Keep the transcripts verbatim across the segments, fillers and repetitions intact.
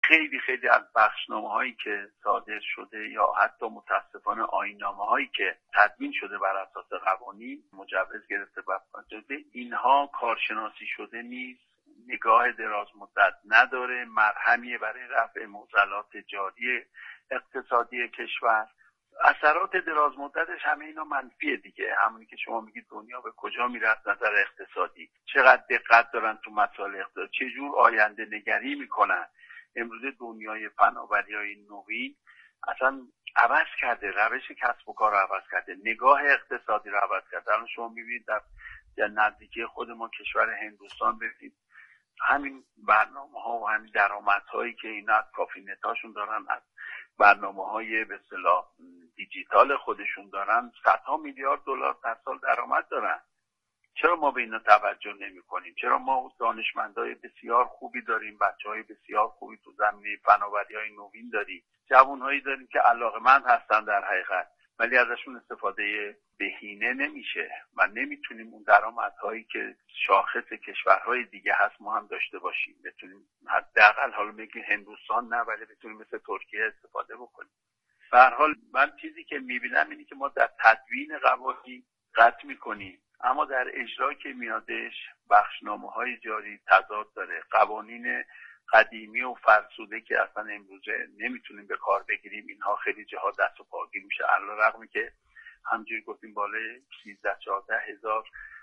خیلی خیلی از بخشنامه‌هایی که صادر شده یا حتی متاسفانه آیین‌نامه‌هایی که تدوین شده بر اساس قوانین مجوز گرفته شده، اینها کارشناسی شده نیست، نگاه دراز مدت نداره، مرهمی برای رفع معضلات جاری اقتصادی کشور. اثرات دراز مدتش همه اینا منفیه دیگه، همونی که شما میگید دنیا به کجا میره از نظر اقتصادی، چقدر دقت دارن تو مسائل اقتصادی، چه جور آینده نگری میکنن. امروز دنیای فناوری‌های نوین اصلا عوض کرده، روش کسب و کار رو عوض کرده، نگاه اقتصادی رو عوض کرده. الان شما میبینید در, در نزدیکی خود ما کشور هندوستان، ببینید همین برنامه‌ها و همین درآمدهایی که اینا از کافی نتاشون دارن، از برنامه‌های به اصطلاح دیجیتال خودشون دارن، صدها میلیارد دلار در سال درآمد دارن. چرا ما به اینا توجه نمی‌کنیم؟ چرا ما دانشمندای بسیار خوبی داریم، بچه‌های بسیار خوبی تو زمینه فناوری‌های نوین داریم، جوان‌هایی داریم که علاقه‌مند هستن در حقیقت، ولی ازشون استفاده بهینه نمیشه و نمیتونیم اون درآمدهایی که شاخص کشورهای دیگه هست ما هم داشته باشیم، بتونیم حداقل حالا میگیم هندوستان نه، ولی بتونیم مثل ترکیه استفاده بکنیم. به هر حال من چیزی که میبینم اینه که ما در تدوین قوانین قطع میکنیم، اما در اجرا که میادش بخشنامه‌های جاری تضاد داره. قوانین قدیمی و فرسوده که اصلا امروزه نمیتونیم به کار بگیریم، اینها خیلی جاها دست و پاگیر میشه، علیرغمی که همجوری گفتیم بالای سیزده چهارده هزار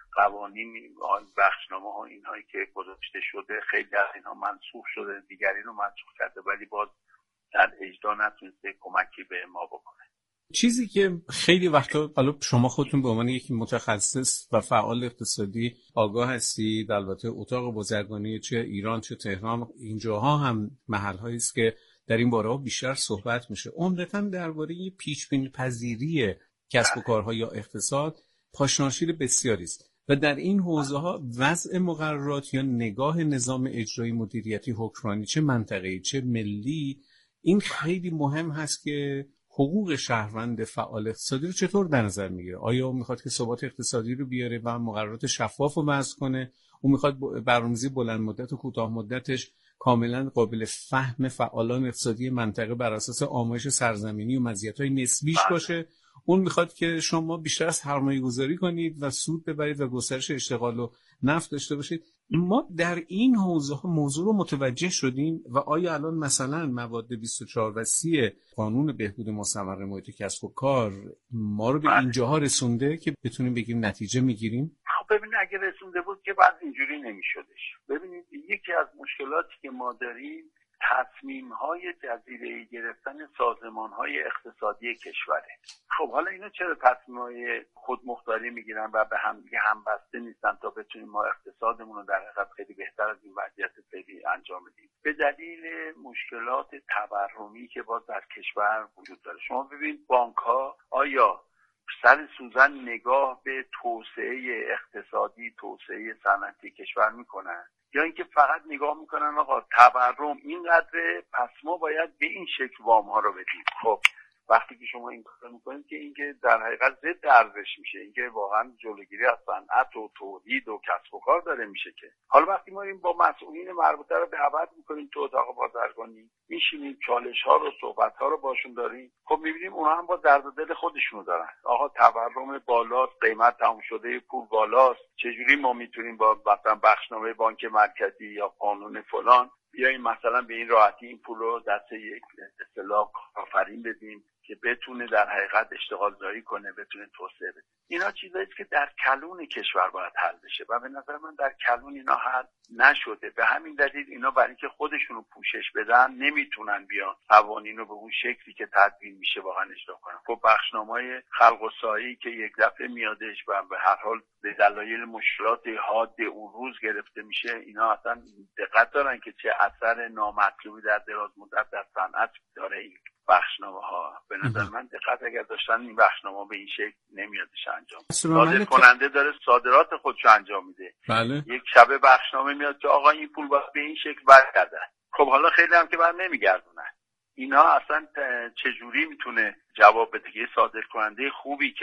قوانین بخشنامه ها اینهایی که گذاشته شده، خیلی از اینها منسوخ شده، دیگری رو منسوخ کرده، ولی باز در اجرا نتونسته کمکی به ما بکنه. چیزی که خیلی وقتا، حالا شما خودتون به عنوان یک متخصص و فعال اقتصادی آگاه هستید، البته اتاق بازرگانی چه ایران چه تهران اینجاها هم محل‌هایی است که در این باره‌ها بیشتر صحبت میشه، عمدتاً درباره پیش بینی پذیری کسب و کارها یا اقتصاد پاشناشیر بسیاری است و در این حوزه‌ها وضع مقررات یا نگاه نظام اجرایی مدیریتی حکمرانی چه منطقه‌ای چه ملی، این خیلی مهم هست که حقوق شهروند فعال اقتصادی رو چطور در نظر میگیره. آیا اون میخواد که ثبات اقتصادی رو بیاره و مقررات شفاف رو وضع کنه؟ اون میخواد برنامه‌ریزی بلند مدت و کوتاه مدتش کاملا قابل فهم فعالان اقتصادی منطقه بر اساس آمایش سرزمینی و مزیت‌های نسبیش باشه؟ اون میخواد که شما بیشتر از سرمایه‌گذاری کنید و سود ببرید و گسترش اشتغال و نفت داشته باشید. ما در این حوزه ها موضوع رو متوجه شدیم و آیا الان مثلا مواد بیست و چهار و سی قانون بهبود مستمر محیط کسب و کار ما رو به اینجاها رسونده که بتونیم بگیم نتیجه میگیریم؟ خب ببینید اگه رسونده بود که بعد اینجوری نمیشدش. ببینید یکی از مشکلاتی که ما داریم تصمیم‌های جزیره‌ای گرفتن سازمان‌های اقتصادی کشوره. خب حالا اینا چرا تصمیم‌های خودمختاری میگیرن و به هم دیگه همبسته نیستن تا بتونیم ما اقتصادمون رو در حقیقت خیلی بهتر از این وضعیت فعلی انجام بدیم؟ به دلیل مشکلات تورمی که باز در کشور وجود داره. شما ببینید بانک‌ها آیا سر سوزن نگاه به توسعه اقتصادی، توسعه صنعتی کشور میکنن، یا اینکه فقط نگاه میکنن آقا تورم اینقدره پس ما باید به این شکل وام ها رو بدیم؟ خب وقتی که شما این کار میکنید که اینکه در حقیقت ضد ارزش میشه، اینکه واقعا جلوگیری از صنعت و تولید و کسب و کار داره میشه. که حالا وقتی ما این با مسئولین مربوطه رو دعوت میکنیم تو اتاق بازرگانی، میشینیم چالش ها رو صحبت ها رو باشون داریم، خب میبینیم اونها هم با درد دل خودشونو دارن. آقا تورم بالاست، قیمت تموم شده پول بالاست، چجوری ما میتونیم با مثلا بخشنامه بانک مرکزی یا قانون فلان بیاییم مثلا به این راحتی این پول رو دست یک اصطلاح کارآفرین بدیم که بتونه در حقیقت اشتغال زایی کنه، بتونه توسعه بده. اینا چیزایی که در کلون کشور باید حل بشه و به نظر من در کلون اینا حل نشده. به همین دلیل اینا برای اینکه خودشونو پوشش بدن نمیتونن بیان قوانین رو به اون شکلی که تدوین میشه واقعا اجرا کنن. خب بخشنامه‌های خلق و سایی که یک دفعه میادش و به هر حال به دلایل مشکلات حاد اون روز گرفته میشه، اینا اصلا دقت دارن که چه اثر نامطلوبی در دراز مدت در صنعت داره. این بخشنامه ها به نظر من دقت اگر داشتن این بخشنامه به این شکل نمیادش انجام. صادر کننده داره صادرات خودشو انجام میده، بله. یک شب بخشنامه میاد که آقا این پول باید به این شکل برگرده. خب حالا خیلی هم که بر نمیگردونن. اینا اصلا چجوری میتونه جواب بده که صادر کننده خوبی که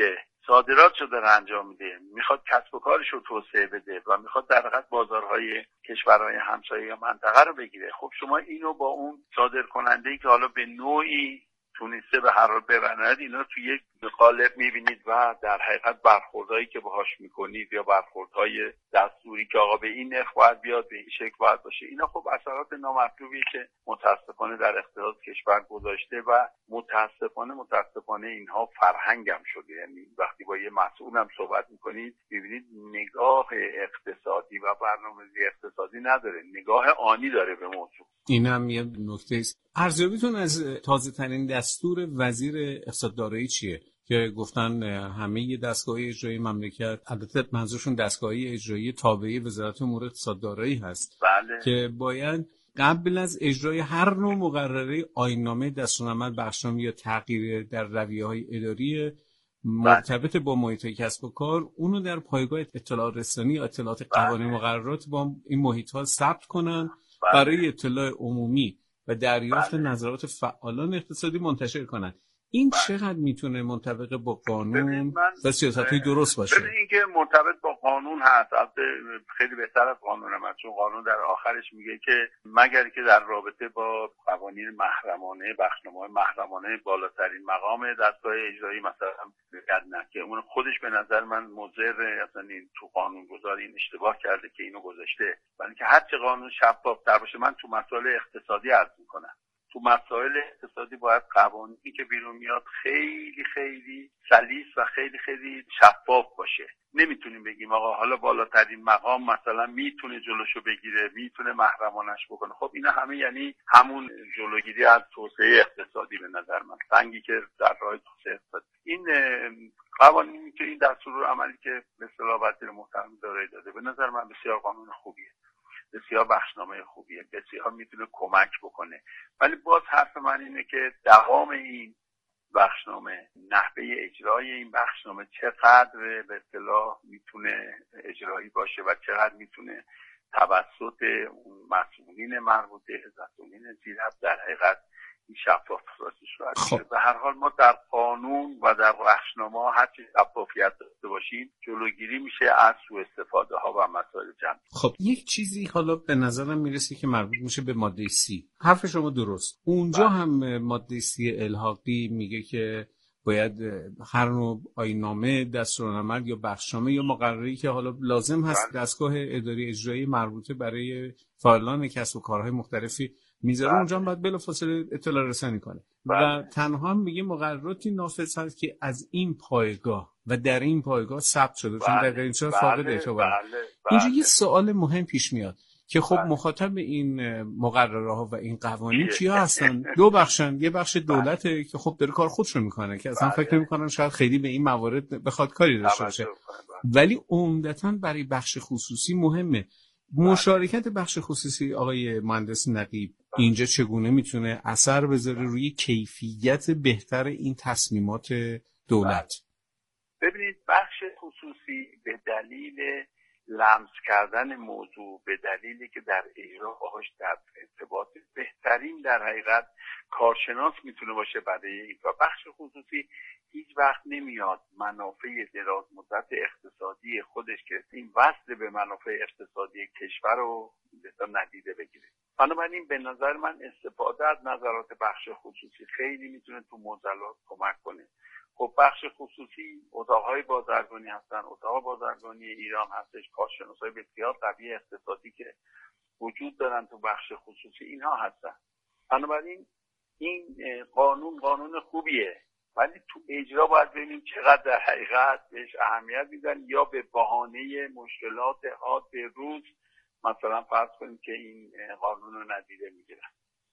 صادرات رو داره انجام میده، میخواد کسب و کارش رو توسعه بده و میخواد در حقیقت بازارهای کشورهای همسایه یا منطقه رو بگیره. خب شما اینو با اون صادر کننده‌ای که حالا به نوعی تونسته به هر حال ببرند، اینا تو یک قالب میبینید و در حقیقت برخوردهایی که باهاش میکنید یا برخوردهای دستوری که آقا به این نرخ باید بیاد، به این شکل باید باشه، اینا خب اثرات نامطلوبی که متاسفانه در اقتصاد کشور گذاشته و متاسفانه متاسفانه اینها فرهنگم شده. یعنی وقتی با یه مسئولم صحبت میکنید میبینید نگاه اقتصادی و برنامه‌ریزی اقتصادی نداره، نگاه آنی داره به موضوع. این هم یه نکته است. ارزیابیتون از تازه ترین دستور وزیر اقتصاد دارایی چیه که گفتن همه دستگاه‌های اجرایی مملکت، البته منظورشون دستگاه‌های اجرایی تابعه وزارت امور اقتصاد دارایی هست، بله. که باید قبل از اجرای هر نوع مقرره آیین‌نامه دستورالعمل بخشنامه یا تغییر در رویه‌های اداری مرتبط با محیط کسب و کار اونو در پایگاه اطلاع رسانی یا اطلاعات قوانین مقررات با این محیط‌ها ثبت کنن، برای اطلاع عمومی و دریافت بله. نظرات فعالان اقتصادی منتشر کنند. این بله. چقدر میتونه منطبق با قانون و سیاست‌های درست باشه؟ ببین این که مرتبط با قانون هست، البته خیلی بهتر از قانون هم، چون قانون در آخرش میگه که مگر که در رابطه با قوانین محرمانه، بخشنامه‌های محرمانه بالاترین مقام دستگاه اجرایی مثلا رعایت نکنه، اون خودش به نظر من مضر، اصلا این تو قانون گذار این اشتباه کرده که اینو گذاشته. ولی که هر چه قانون شفاف‌تر باشه، من تو مسائل اقتصادی عرض میکنم، تو مسائل اقتصادی باید قوانینی که بیرون میاد خیلی خیلی سلیس و خیلی خیلی شفاف باشه. نمیتونیم بگیم آقا حالا بالاترین مقام مثلا میتونه جلوشو بگیره، میتونه محرمانش بکنه. خب اینا همه یعنی همون جلوگیری از توسعه اقتصادی به نظر من، سنگی که در راه توسعه اقتصادی. این قوانینی که این دستور عملی که به اصطلاح وزیر محترم دارایی داده به نظر من بسیار قانون خوبیه، بسیار بخشنامه خوبیه، بسیار میتونه کمک بکنه. ولی باز حرف من اینه که دوام این بخشنامه، نحوه اجرای این بخشنامه چقدر به اصطلاح میتونه اجرایی باشه و چقدر میتونه توسط مسئولین مربوطه، مسئولین زیربط در حقیقت این شفاف راستش رو خب. به هر حال ما در قانون و در بخشنامه هر چی شفافیت داشته باشیم جلوگیری میشه از سوء استفاده ها و مسائل جمعی. خب یک چیزی حالا به نظرم میرسه که مربوط میشه به ماده سی. حرف شما درست. اونجا بله. هم ماده سی الحاقی میگه که باید هر نوع آیین‌نامه، دستورالعمل یا بخشنامه یا مقرری که حالا لازم هست بله. دستگاه اداری اجرایی مربوطه برای فعالان کسب و کارهای مختلفی میذاره بله. اونجا هم باید بلافاصله اطلاع رسانی کنه بله. و تنها هم میگه مقرراتی نافذ هست که از این پایگاه و در این پایگاه ثبت شده، چون بله. در غیر این صورت فاقد اعتباره. بله. بله. اینجا یه سوال مهم پیش میاد که خب بله. مخاطب این مقرره ها و این قوانین چیا هستن؟ دو بخشن. یه بخش دولته بله. که خب داره کار خودش رو میکنه که اصلا بله. فکر نمیکنن شاید خیلی به این موارد بخواد کاری داشته باشه، ولی عمدتاً برای بخش خصوصی مهمه. مشارکت بخش خصوصی آقای مهندس نقیب اینجا چگونه میتونه اثر بذاره روی کیفیت بهتر این تصمیمات دولت؟ ببینید بخش خصوصی به دلیل لمس کردن موضوع، به دلیلی که در اجرا باهاش در ارتباط بهترین در حقیقت کارشناس میتونه باشه برای این. و بخش خصوصی هیچ وقت نمیاد منافع دراز مدت اقتصادی خودش که این وصل به منافع اقتصادی کشور رو ندیده بگیره. بنابراین به نظر من استفاده از نظرات بخش خصوصی خیلی میتونه تو معضلات کمک کنه. خب بخش خصوصی اتاقهای بازرگانی هستن، اتاق بازرگانی ایران هستش، کارشناسای بسیار قوی اقتصادی که وجود دارن تو بخش خصوصی اینها هستن. بنابراین این قانون قانون خوبیه، ولی تو اجرا باید ببینیم چقدر در حقیقت بهش اهمیت میدن یا به بهانه مشکلات حاد به روز مثلا فرض کنیم که این قانون رو ندیده میگیرن.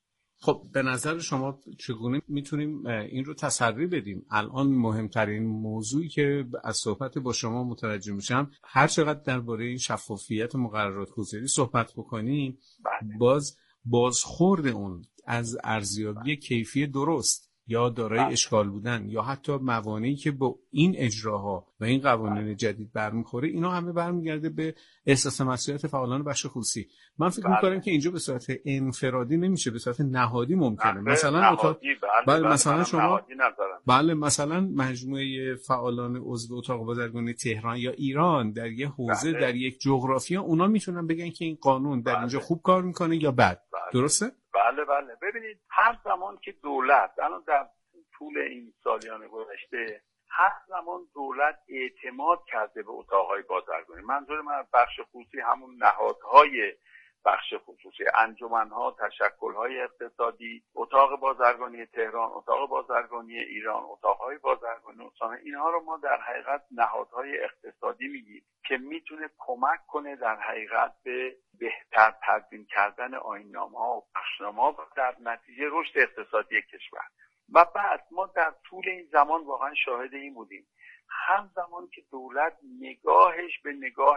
خب به نظر شما چگونه میتونیم این رو تسری بدیم؟ الان مهمترین موضوعی که از صحبت با شما متوجه میشم، هر چقدر درباره این شفافیت مقررات گذاری صحبت بکنیم، باز بازخورد اون از ارزیابی کیفی درست، یا دارای اشکال بودن یا حتی موانعی که با این اجراها و این قوانین جدید برمیخوره، اینا همه برمیگرده به احساس مسئولیت فعالان بخش خصوصی. من فکر بله. می‌کنم که اینجا به صورت انفرادی نمیشه، به صورت نهادی ممکنه. بله. مثلا نهادی. اتاق بله. بله. بله. مثلا شما بله مثلا مجموعه فعالان عضو اتاق بازرگانی تهران یا ایران در یک حوزه بله. در یک جغرافیا، اونا میتونن بگن که این قانون در بله. اینجا خوب کار میکنه یا بد. بله. درسته؟ بله بله. ببینید هر زمان که دولت الان در طول این سالیان گذشته هر زمان دولت اعتماد کرده به اتاقهای بازرگانی، منظور من بخش خصوصی همون نهادهای بخش خصوصی، انجمنها، تشکل‌های اقتصادی، اتاق بازرگانی تهران، اتاق بازرگانی ایران، اتاق‌های بازرگانی استان، اینها رو ما در حقیقت نهادهای اقتصادی میگیم که میتونه کمک کنه در حقیقت به بهتر تدوین کردن آیین‌نامه‌ها و بخشنامه‌ها و در نتیجه رشد اقتصادی کشور. و بعد ما در طول این زمان واقعا شاهد این بودیم، هم زمان که دولت نگاهش به نگاه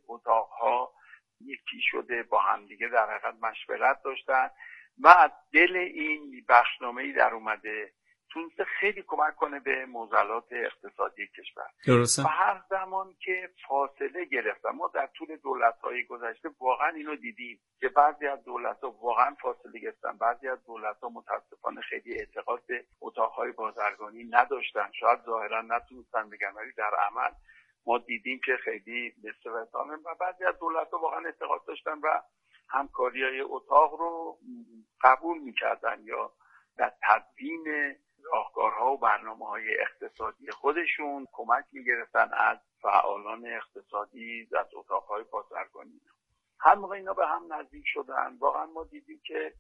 اتاق‌ها یکی شده، با همدیگه در حقیقت مشورت داشتن و دل این بخشنامه‌ای در اومده تونسته خیلی کمک کنه به معضلات اقتصادی کشور. درسته. و هر زمان که فاصله گرفتن، ما در طول دولت‌های گذشته واقعا اینو دیدیم که بعضی از دولت‌ها واقعا فاصله گرفتن، بعضی از دولت‌ها متاسفانه خیلی اعتقاد به اتاق‌های بازرگانی نداشتن، شاید ظاهرا نتونستن بگن ولی در عمل ما دیدیم که خیلی استفاده و بعضی از دولت‌ها واقعا اعتقاد داشتن و همکاری‌های اتاق رو قبول می‌کردن یا در تدوین راهکارها و برنامه‌های اقتصادی خودشون کمک می‌گرفتن از فعالان اقتصادی از اتاق‌های بازرگانی. هر موقع اینا به هم نزدیک شدن واقعا ما دیدیم که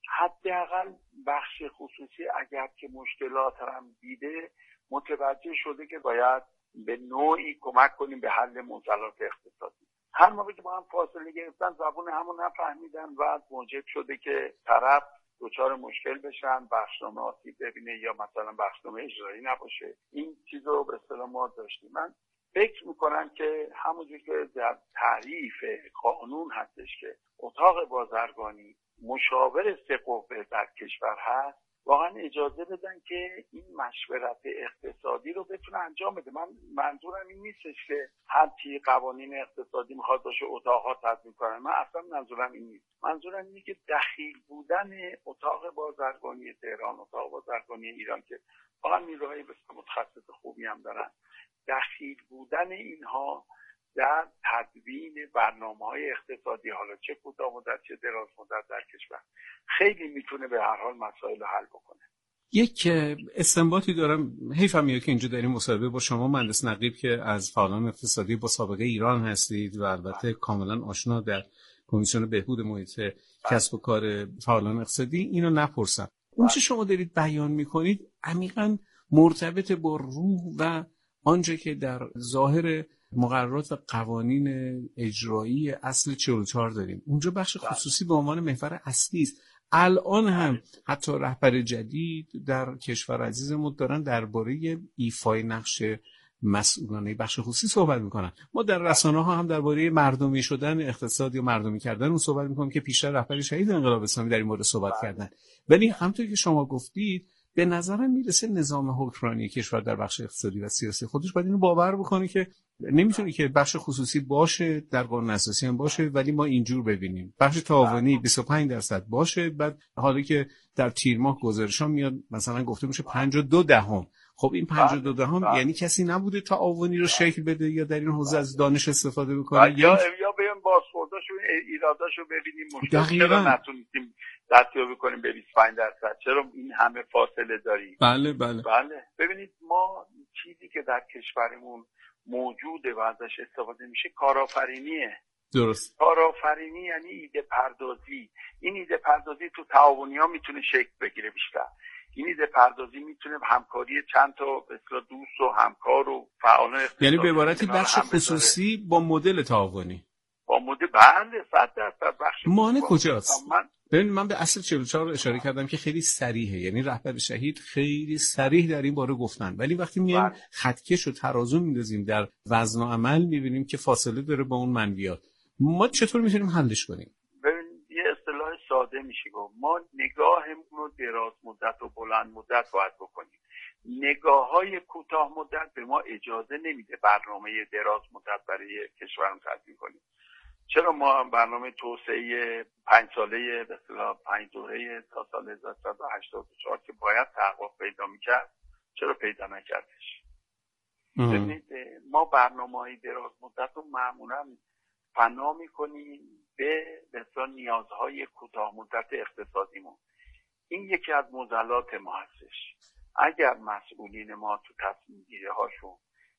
حداقل بخش خصوصی اگر که مشکلات هم دیده متوجه شده که باید به نوعی کمک کنیم به حل معضلات اقتصادی. هر موقع که با هم فاصله گرفتن زبون همون نفهمیدن و موجب شده که طرف دچار مشکل بشن، بخشنامه آسیب ببینه یا مثلا بخشنامه اجرایی نباشه. این چیز رو به اصطلاح ما داشتیم. من فکر میکنم که همونجور که در تعریف قانون هستش که اتاق بازرگانی مشاور سه قوه در کشور هست، واقعا اجازه بدن که این مشورت اقتصادی رو بتونه انجام بده. من منظورم این نیستش که هر چی قوانین اقتصادی میخواد باشه اتاقها تدوین کنن، من اصلا منظورم این نیست. منظورم اینه که دخیل بودن اتاق بازرگانی تهران، اتاق بازرگانی ایران که واقعا نیروهای بسیار متخصص خوبی هم دارن، دخیل بودن اینها در تدوین برنامه‌های اقتصادی، حالا چه کوتاه مدت چه دراز مدت در کشور، خیلی میتونه به هر حال مسائل حل بکنه. یک استنباطی دارم، حیفم میاد که اینجا داریم مصاحبه با شما مهندس نقیب که از فعالان اقتصادی با سابقه ایران هستید و البته کاملا آشنا در کمیسیون بهبود محیط کسب و کار فعالان اقتصادی، اینو نپرسم. اون چه شما دارید بیان میکنید عمیقاً مرتبط با روح و آنچه که در ظاهر مقررات و قوانین اجرایی اصل چهل و چهار داریم. اونجا بخش خصوصی به عنوان محور اصلی است. الان هم حتی رهبر جدید در کشور عزیزمون دارن درباره ایفای نقش مسئولانه بخش خصوصی صحبت میکنن. ما در رسانه ها هم درباره مردمی شدن اقتصاد یا مردمی کردن اون صحبت میکنیم که پیشتر رهبر شهید انقلاب اسلامی در این مورد صحبت کردن. ولی همونطور که شما گفتید به نظرم میرسه نظام حکمرانی کشور در بخش اقتصادی و سیاسی خودش باید اینو باور بکنه که نمیتونه که بخش خصوصی باشه، در قانون اساسی هم باشه، ولی ما اینجور ببینیم بخش تعاونی بیست و پنج درصد باشه، بعد حالا که در تیر ماه گزارش‌ها میاد مثلا گفته میشه پنجاه و دو دهم. خب این پنجاه و دو دهم یعنی کسی نبوده تعاونی رو شکل بده یا در این حوزه از دانش استفاده بکنه یا یا بیان بازخورداشو ایراداشو ببینیم مشکل چرا نتونستیم دستیابی کنیم به بیست و پنج درصد، چرا این همه فاصله داریم. بله بله بله ببینید ما چیزی که در کشورمون موجوده و ازش استفاده میشه کارآفرینیه. درست. کارآفرینی یعنی ایده پردازی. این ایده پردازی تو تعاونی‌ها میتونه شکل بگیره بیشتر. این ایده پردازی میتونه همکاری چند تا به اصطلاح دوست و همکار و فعالان اقتصادی، یعنی به عبارتی بخش خصوصی با مدل تعاونی، با مدل بله صد درصد بخش مانع کجاست؟ من ببین من به اصل چهل و چهار اشاره کردم که خیلی صریحه، یعنی رهبر شهید خیلی صریح در این باره گفتن، ولی وقتی میایم خطکش و ترازو میندازیم در وزن و عمل میبینیم که فاصله داره با اون منویات. ما چطور میتونیم حلش کنیم؟ ببین یه اصطلاح ساده میشه نمیشه گفت. ما نگاهمون رو دراز مدت و بلند مدت باید بکنیم. نگاه های کوتاه مدت به ما اجازه نمیده برنامه دراز مدت برای کشورمون تدوین کنیم. چرا ما برنامه توسعه پنج ساله به اصطلاح پنج دوره تا سال هزار و سیصد و هشتاد و چهار که باید تحقق پیدا میکرد چرا پیدا نکردش؟ ببینید ما برنامه‌های دراز مدت رو معمولا فنا میکنیم به به اصطلاح نیازهای کوتاه مدت اقتصادیمون. این یکی از معضلات ما هستش. اگر مسئولین ما تو تصمیم گیری هاشون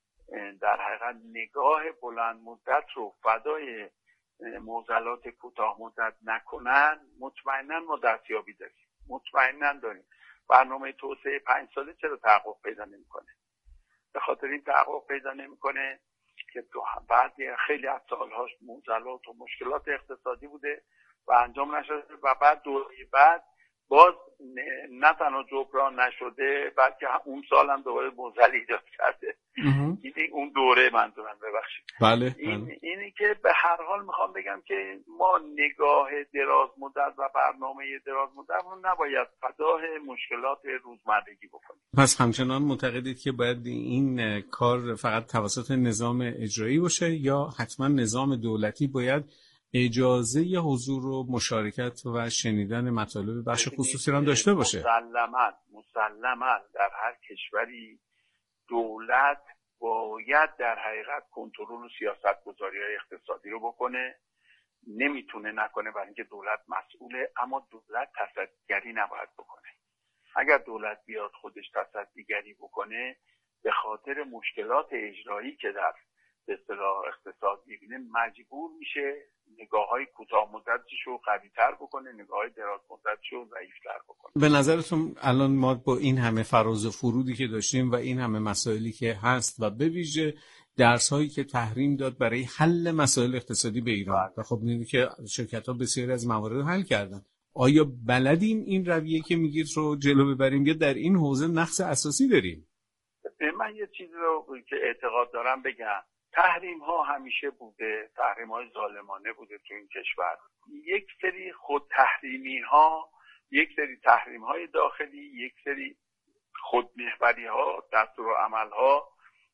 در حقیقت نگاه بلند مدت رو فدای معضلات کوتاه مدت نکنن، مطمئنا ما دستیابی داریم. مطمئنا داریم. برنامه توسعه پنج ساله چرا تحقق پیدا نمیکنه؟ به خاطر این تحقق پیدا نمیکنه که تو بعضی خیلی از سالهاش معضلات و مشکلات اقتصادی بوده و انجام نشده و بعد دوره بعد باز نه تنها جبران نشده بلکه اون سال هم دوباره معضل ایجاد کرده. این اون دوره منظورم ببخشید. بله. این اینی که به هر حال میخوام بگم که ما نگاه دراز مدت و برنامه دراز مدت رو نباید فدای مشکلات روزمرگی بکنیم. پس همچنان معتقدید که باید این کار فقط توسط نظام اجرایی باشه یا حتما نظام دولتی باید اجازه حضور و مشارکت و شنیدن مطالب بخش خصوصی هم داشته باشه؟ مسلماً مسلماً در هر کشوری دولت باید در حقیقت کنترل و سیاست‌گذاری‌های اقتصادی رو بکنه. نمیتونه نکنه برای اینکه دولت مسئوله، اما دولت تصدیگری نباید بکنه. اگر دولت بیاد خودش تصدیگری بکنه به خاطر مشکلات اجرایی که در به اصطلاح اقتصاد می‌بینه مجبور میشه نگاه‌های کوتاه مدتش رو قوی‌تر بکنه، نگاه‌های دراز مدتش رو ضعیف‌تر بکنه. به نظرتون الان ما با این همه فراز و فرودی که داشتیم و این همه مسائلی که هست و به ویژه درس‌هایی که تحریم داد برای حل مسائل اقتصادی به ایران و خب می‌بینید که شرکت‌ها بسیاری از موارد رو حل کردن، آیا بلدیم این رویه که میگید رو جلو ببریم یا در این حوزه نقص اساسی داریم؟ من یه چیزی رو که اعتقاد دارم بگم. تحریم ها همیشه بوده، تحریم های ظالمانه بوده تو این کشور. یک سری خود تحریمی ها، یک سری تحریم های داخلی، یک سری خودمحوری ها، دستور عمل ها،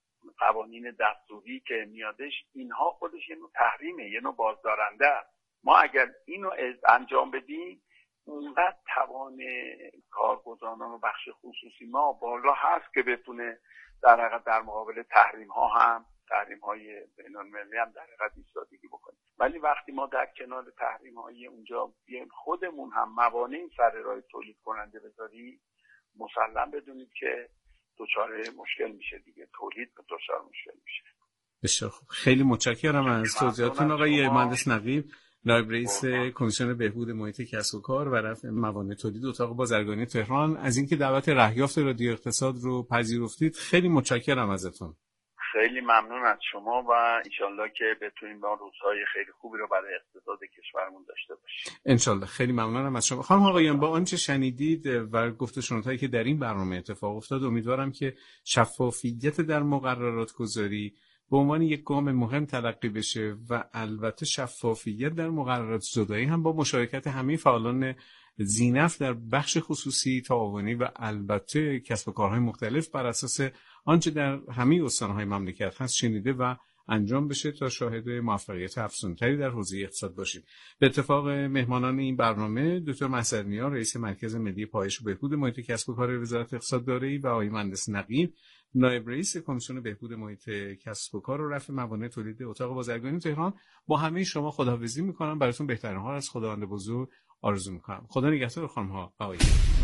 قوانین دستوری که میادش، اینها خودش یه نوع تحریمه، یه نوع بازدارنده. ما اگر اینو انجام بدیم اونقدر توان کارگزاران و بخش خصوصی ما بالا هست که بتونه در حقیقت در مقابل تحریم ها هم تحریم های بین‌المللی هم در حقیقت ایستادگی بکنیم. ولی وقتی ما در کنار تحریم های اونجا بیایم خودمون هم موانعی سر راه تولید کننده بذاریم، مسلم بدونید که دچار مشکل میشه دیگه، تولید دچار مشکل میشه. بسیار خوب. خیلی متشکرم از توضیحاتتون آقای مهندس نقیب، نایب رئیس کمیسیون بهبود محیط کسب و کار و رفع موانع تولید اتاق بازرگانی تهران، از اینکه دعوت رهیافت رادیو اقتصاد رو پذیرفتید. خیلی متشکرم ازتون. خیلی ممنون از شما و انشالله که بتونیم با روزهای خیلی خوبی رو برای اقتصاد کشورمون داشته باشیم. انشالله. خیلی ممنونم از شما. خانم آقایان، با آنچه شنیدید و گفت و شنودهایی که در این برنامه اتفاق افتاد، امیدوارم که شفافیت در مقررات گذاری به عنوان یک گام مهم تلقی بشه و البته شفافیت در مقررات زدایی هم با مشارکت همه فعالان ذی‌نفع در بخش خصوصی، تعاونی و البته کسب و کارهای مختلف بر اساس آنچه در همه استان‌های مملکت هست شنیده و انجام بشه تا شاهد موفقیت افزونتری در حوزه اقتصاد باشیم. به اتفاق مهمانان این برنامه دکتر محسن‌نیا، رئیس مرکز ملی پایش و بهبود محیط کسب و کار وزارت اقتصاد دارایی و آقای مهندس نقیب، نایب رئیس کمیسیون بهبود محیط کسب و کار و رفع موانع تولید اتاق بازرگانی تهران، با همه شما خداحافظی می‌کنم. براتون بهترین ها از خداوند بزرگ آرزو می‌کنم. خدا نگهدار خانم‌ها و آقایان.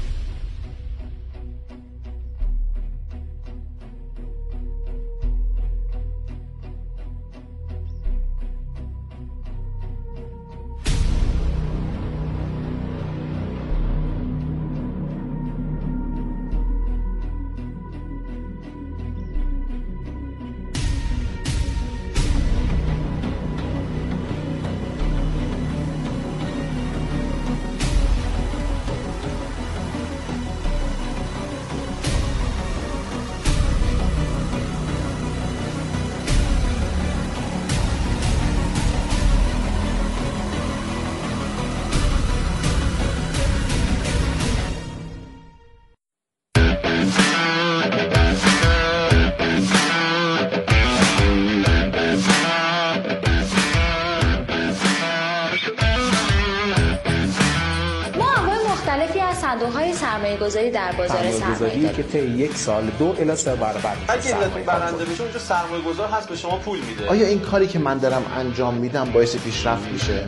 سرمایه‌گذاری در بازار سرمایه‌داری که طی یک سال دو الی سه برابر اگه علت برنده بشه اونجا سرمایه‌گذار هست به شما پول میده. آیا این کاری که من دارم انجام میدم باعث پیشرفت میشه؟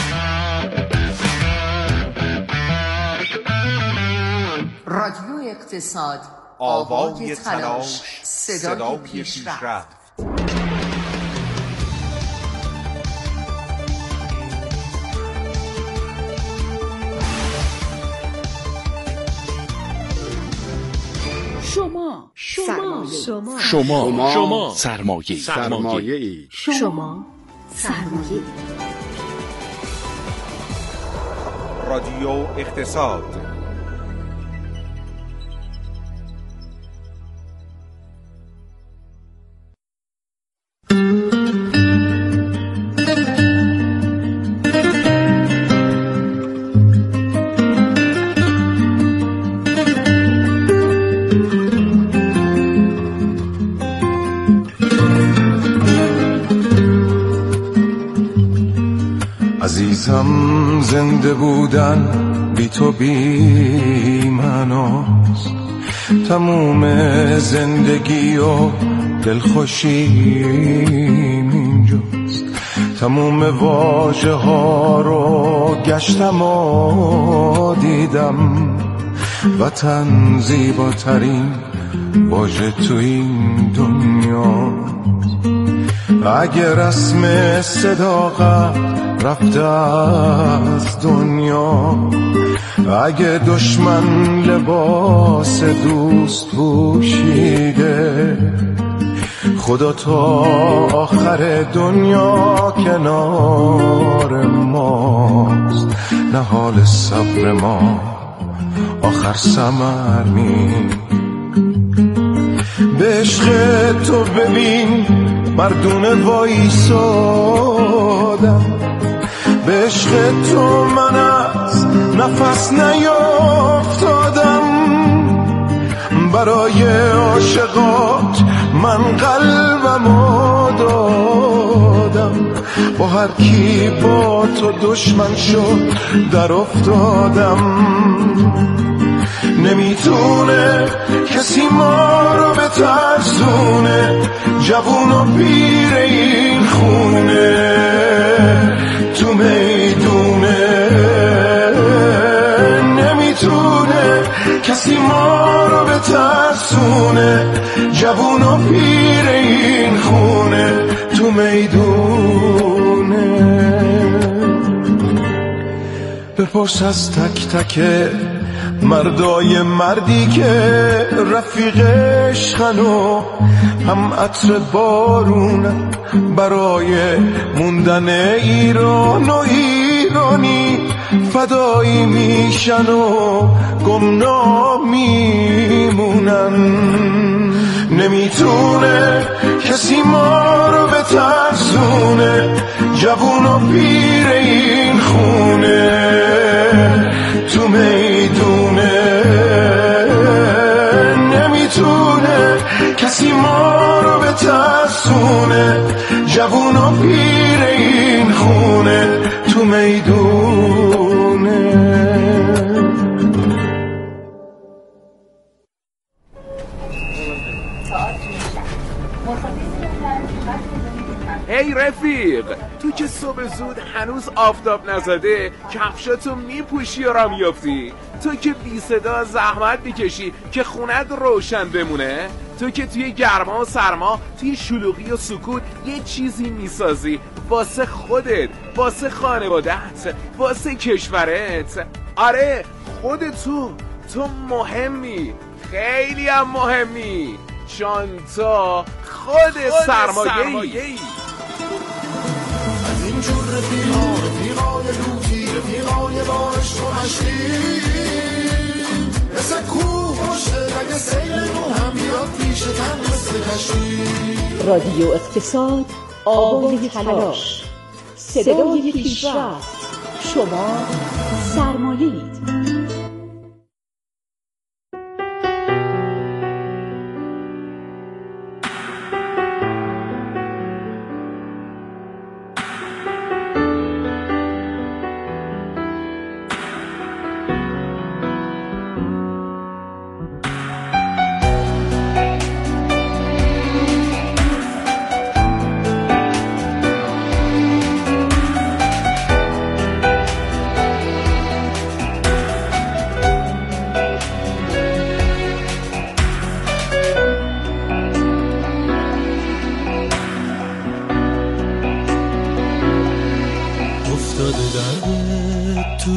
رادیو اقتصاد، آوای تلاش، صدای پیشرفت. شما شما شما شما شما سرمایه سرمایه شما سرمایه رادیو اقتصاد. عزیزم زنده بودن بی تو بی معناست، تموم زندگی و دلخوشیم اینجاست. تموم واژه ها رو گشتم و دیدم، وطن زیباترین واژه تو این دنیاست. اگه رسم صداقت رفته از دنیا، اگه دشمن لباس دوست پوشیده، خدا تا آخر دنیا کنار ماست. نه حال صبر ما آخر ثمر می. به عشق تو ببین مردونه وایسادم، به عشق تو من از نفس نیافتادم. برای عاشقات من قلبمو دادم، با هر کی با تو دشمن شد در افتادم. نمیتونه کسی ما رو به ترسونه، جوون و پیر این خونه تو میدونه. نمیتونه کسی ما رو به ترسونه، جوون و پیر این خونه تو میدونه. بپرس از تک تک مردای مردی که رفیق عشقن و هم عطر بارون، برای موندن ایران و ایرانی فدایی میشن و گمنام میمونن. نمیتونه کسی ما رو به ترسونه، جوون و پیر این خونه تو میدونه. نمیتونه کسی ما رو به ترسونه، جوون و پیر این خونه تو میدونه. هی رفیق، تو که صبح زود هنوز آفتاب نزده کفشاتو میپوشی و را میافتی؟ تو که بی صدا زحمت میکشی که خونت روشن بمونه؟ تو که توی گرما و سرما، توی شلوغی و سکوت یه چیزی میسازی واسه خودت، واسه خانواده‌ت، واسه کشورت. آره خود تو تو مهمی، خیلی هم مهمی، چون تو خود سرمایه‌ای. از اینجور رفیقا، رفیقای لوتی، رفیقای بارش تو مشتی، مثل کوه پشت رگ سیل رو هم بیاد پیش تن مثل کشتی. رادیو اقتصاد، آوای تلاش، صدای پیشرفت. شما سرمایه‌اید.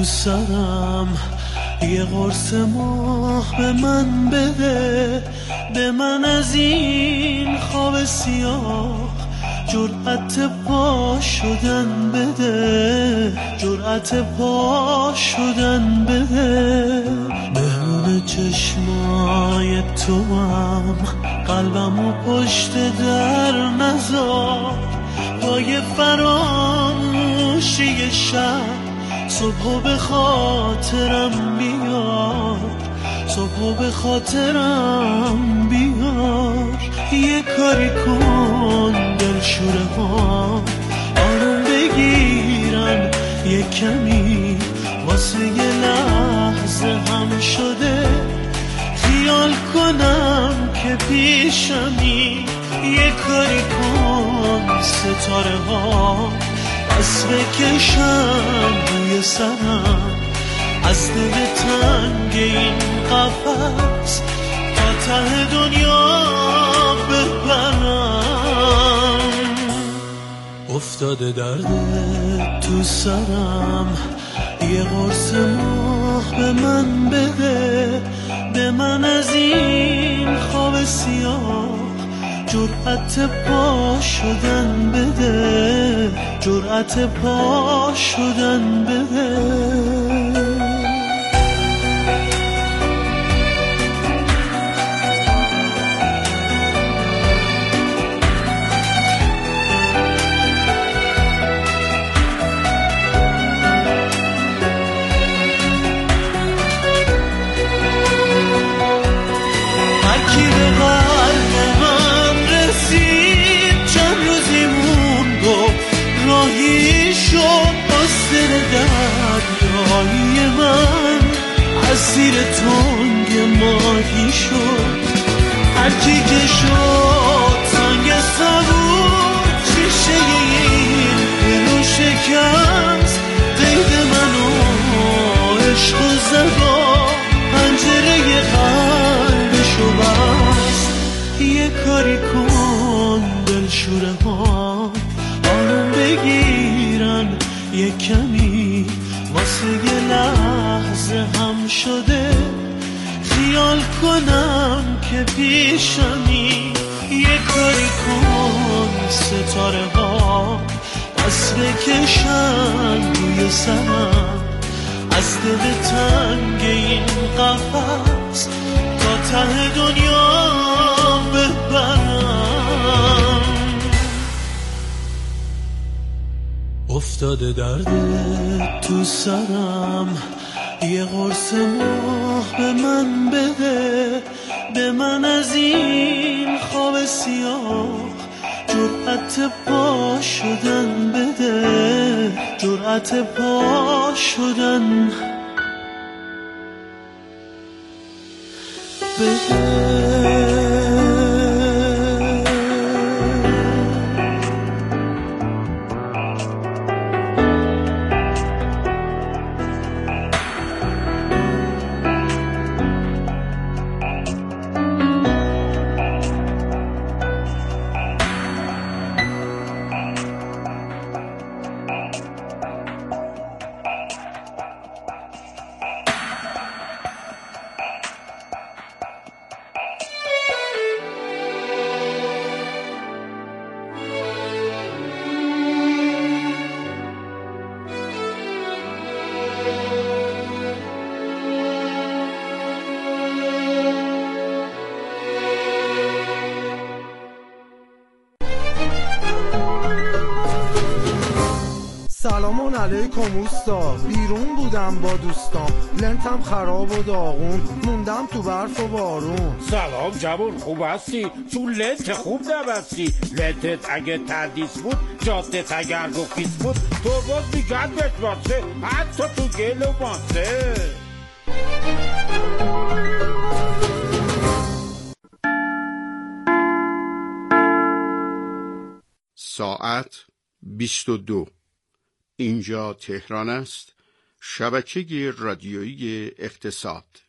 سرم یه قرص ماه به من بده، به من از این خواب سیاه جرأت پا شدن بده، جرأت پا شدن بده. مهمون چشمای تو هم قلبمو پشت در نذار، پای فراموشی شب صبحو به خاطرم بیار، صبحو به خاطرم بیار. یه کاری کن دلشوره ها آروم بگیرن یه کمی، واسه یه لحظه هم شده خیال کنم که پیشمی. یه کاری کن ستاره ها از بکشم روی سرم، از دل تنگ این قفس تا ته دنیا ببرم. افتاده درد تو سرم یه قرص ماه به من بده، به من از این خواب سیاه جرأت پا شدن بده، جرأت پا شدن بده. دریای من از زیر تنگ ماهی شد، هر کی که شد تنگ صبور شیشه این دلو شکست. قید منو عشق و زبا پنجره قلبشو بست. یه کاری کن دلشوره ها آروم بگیرن یه کمی، واسه یه لحظه هم شده خیال کنم که پیشمی. یه کاری کن ستاره ها از بکشن روی سرم، از دل تنگ این قفس تا ته دنیا ببرم. افتاده درد تو سرم یه قرص ماه به من بده، به من از این خواب سیاه جرأت پا شدن بده، جرأت پا شدن بده. سلام علیکم اوستا، بیرون بودم با دوستام، لنتم خراب و داغون، موندم تو برف و بارون. سلام جوون، خوب هستی؟ تو لنت خوب نبستی. لنتت اگه تردیس بود، جادت اگر گفیس بود، تو باز میگن بتواسه حتی تو گل و ماسه. ساعت بیست و دو. اینجا تهران است، شبکه رادیویی اقتصاد.